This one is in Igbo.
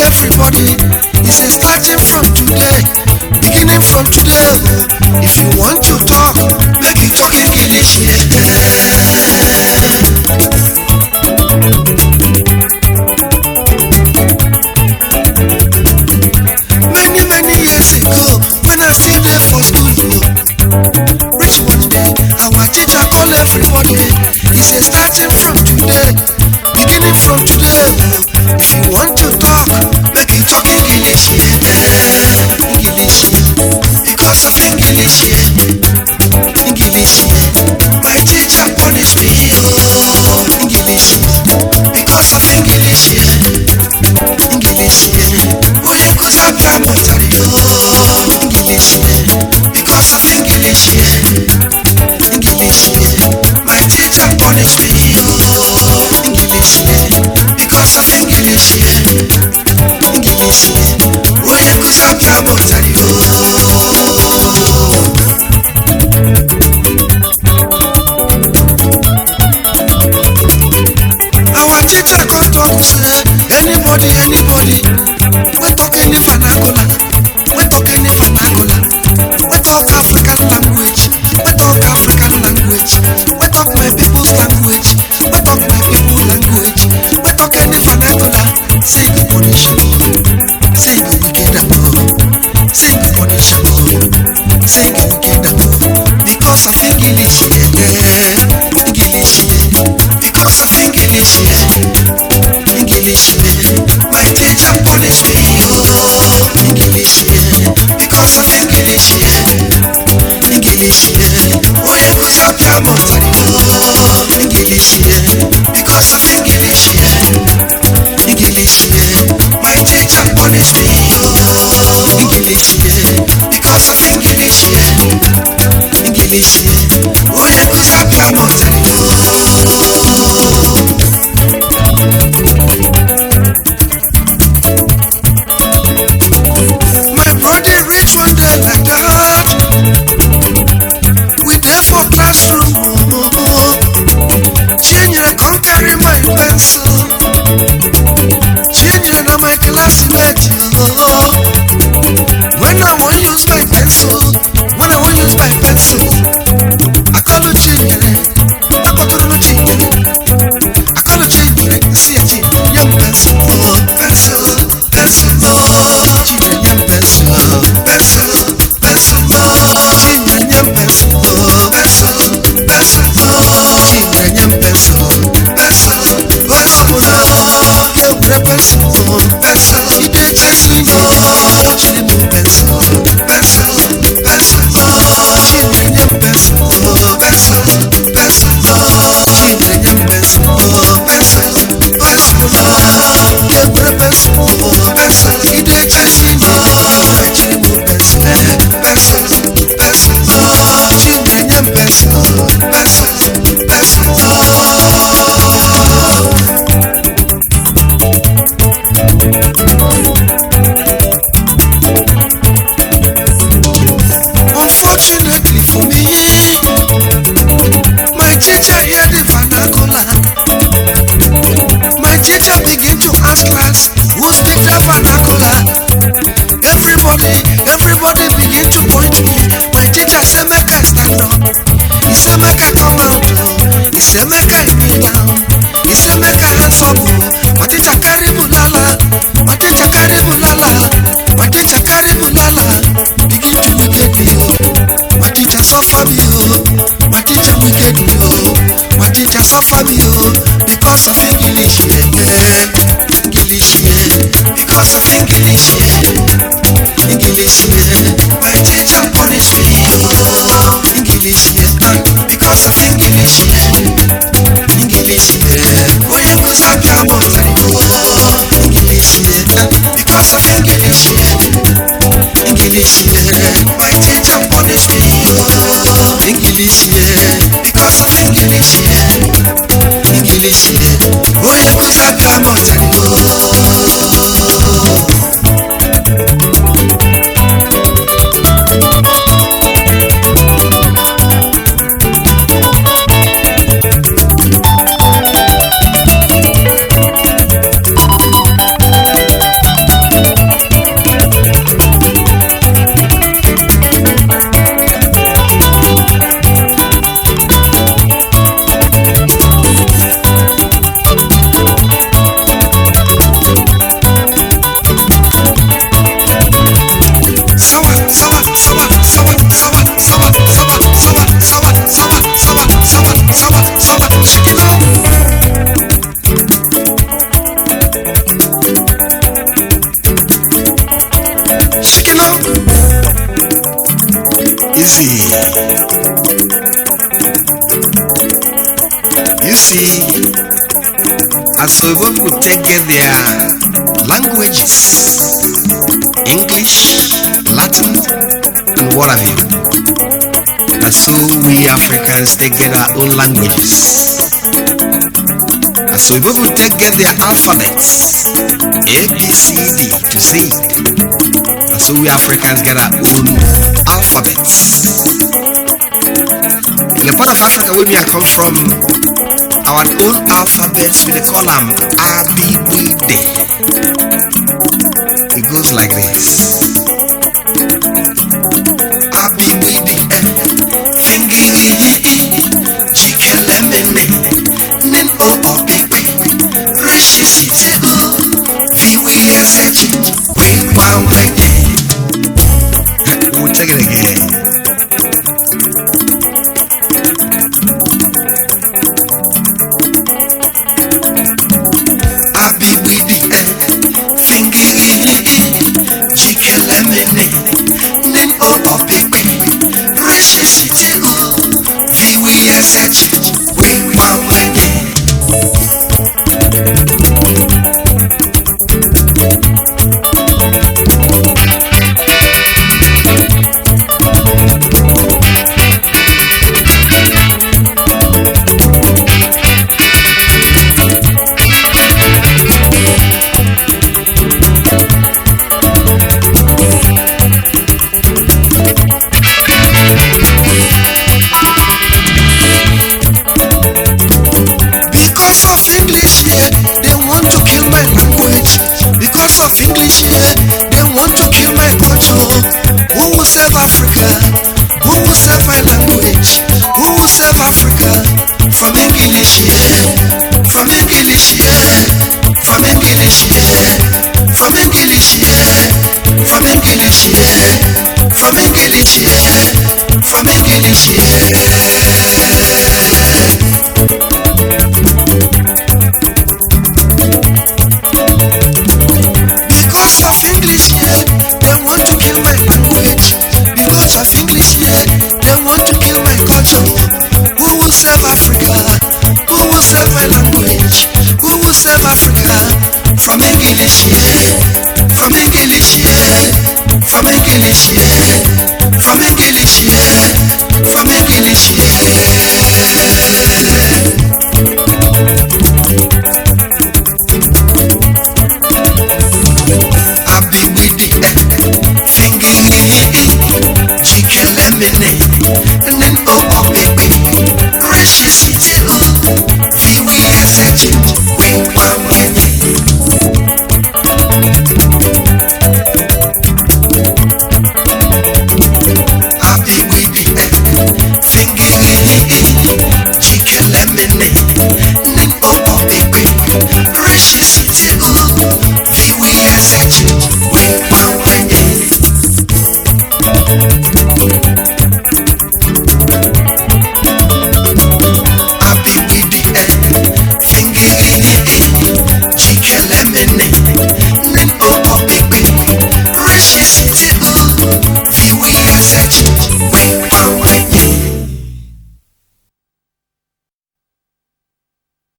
everybody. He says starting from today, beginning from today. If you want to talk, make you talk English. Many years ago, when I still there for school, reach one day, our teacher call everybody. He says starting from today, beginning from today. If you want to talk, make you talk English. English, because of English. English, my teacher punish me. English, because of English. English, onye kuzi abịa mụtara English, because of English. English, my teacher punish me. English, because of English. English, onye kuzi abịa mụtara our teacher come talk say anybody we talk any vernacular, we talk any vernacular, we talk African language, we talk African language, we talk my people's language, we talk my people language, we talk any vernacular. Say you punishable, say you wickedable, say you punishable, say you wickedable, because of English. English, because of English. English, my teacher punish me. English, because of English. English, onye kuzi abịa mụtara English, because of English. English, my teacher punish me. English, because of English. English, onye kuzi abịa mụtara my brother reach one day like that. We there for classroom. Chinyere come carry my pencil. Chinyere na my classmate. When I want use my pencil, I call you Chinyere. I call you Chinyere. I call you Chinyere. See a Chinyere, young pencil, pencil. Chinyere, young pencil, Chinyere, young pencil, Chinyere, young pencil, onye ọbụla ga-ewere pencil, ide chesi nye jiri m pencil, Chinyere, young pencil, Chinyere, young pencil, onye ọbụla ga-ewere pencil, ide chesi nye jiri m pencil, Chinyere, young pencil. Unfortunately for me, my teacher hear the vernacular. My teacher begin to ask class, who speak the vernacular? Everybody begin to point me. My teacher say make I stand up. He say make I come out. He say make I kneel down. He say make I hands up. My teacher carry bulala. My teacher carry bulala. My teacher carry bulala. Begin to wicked me. My teacher suffer me. My teacher wicked me. My teacher suffer me because of English. English, because of English. English, my teacher punish me. English, because of English. English, onye kuzi abịa mụtara English, because of English. English, my teacher punish me. English, because of English. English, onye kuzi abịa mụtara So we will take their languages, English, Latin, and what have you. And so we Africans take our own languages. And so we will take their alphabets, A, B, C, D to Z. And so we Africans get our own alphabets. In the part of Africa where we are come from, our own alphabets we call them ABBD. It goes like this. ABBD. Fingiri, chikelemene, nen o obibi, reshishitego, viwi asechi, wingwangwenye. We'll take it again.